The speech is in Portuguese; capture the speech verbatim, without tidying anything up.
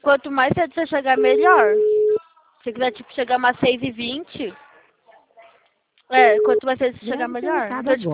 quanto mais cedo você chegar, melhor. Se quiser, tipo, chegar umas seis e vinte. É, quanto mais cedo você chegar, Deve ter melhor. ligado Então, tipo,